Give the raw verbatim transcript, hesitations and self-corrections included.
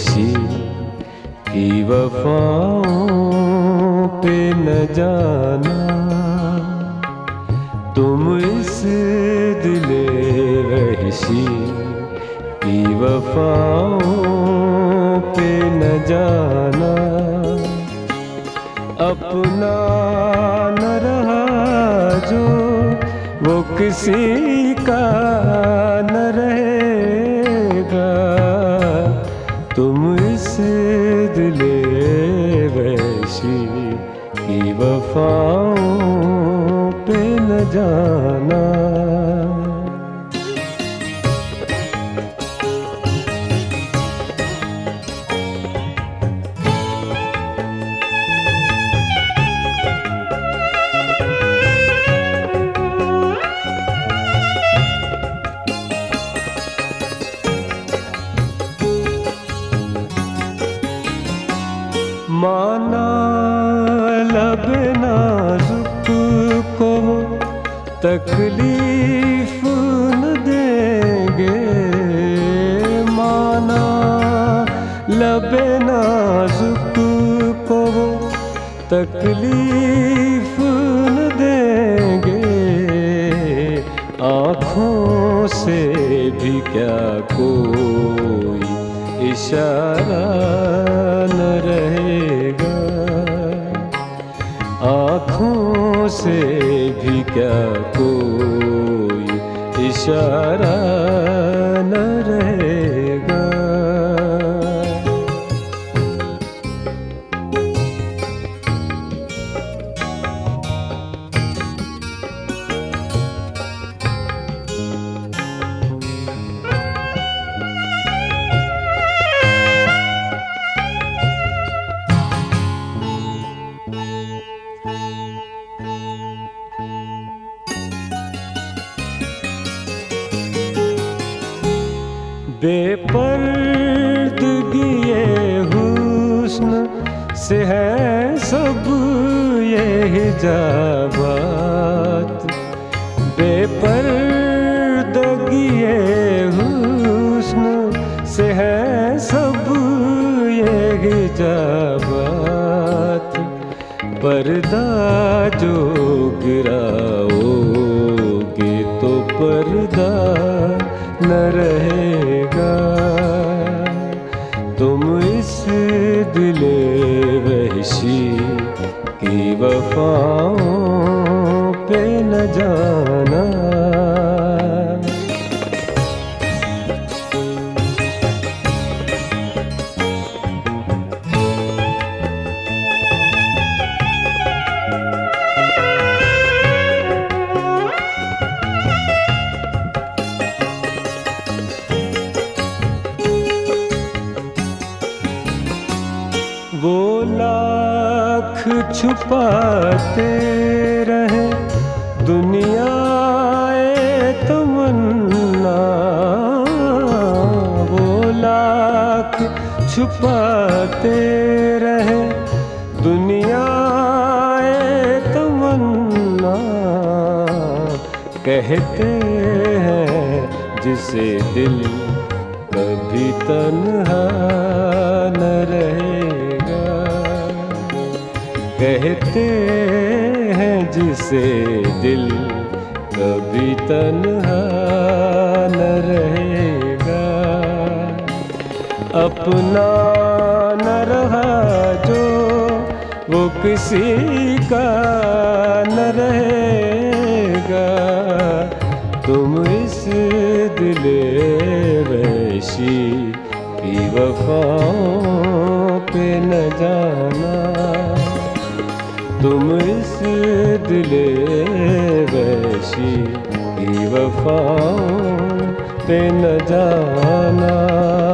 वैशी की वफाओं पे न जाना। तुम इस दिले वैशी की वफाओं पे न जाना। अपना न रहा जो वो किसी का न रहेगा। तुम इस दिले वैशी की वफाओं पे न जाना। माना लब नाजुक को तकलीफ न देंगे। माना लब नाजुक को तकलीफ न देंगे। आँखों से भी क्या कोई इशारा न रहेगा। आँखों से भी क्या कोई इशारा न रहेगा। बेपर्दगी ये हुस्न से है सब ये हिजाबात। बेपर्दगी ये हुस्न से है सब ये हिजाबात। पर्दा जो गिराओगे तो पर्दा न रहेगा। तुम इस दिले वैशी की वफाओं पे न जाना। वो लाख छुपाते रहे दुनिया ए तमन्ना। वो लाख छुपाते रहे दुनिया ए तमन्ना। कहते हैं जिसे दिल कभी तन्हा न रहेगा। कहते हैं जिसे दिल कभी तन्हा न रहेगा। अपना न रहा जो वो किसी का न रहेगा। तुम इस दिले वैशी की वफाओं पे न जाना। तुम इस दिले वैशी की वफाओं पे न जाना।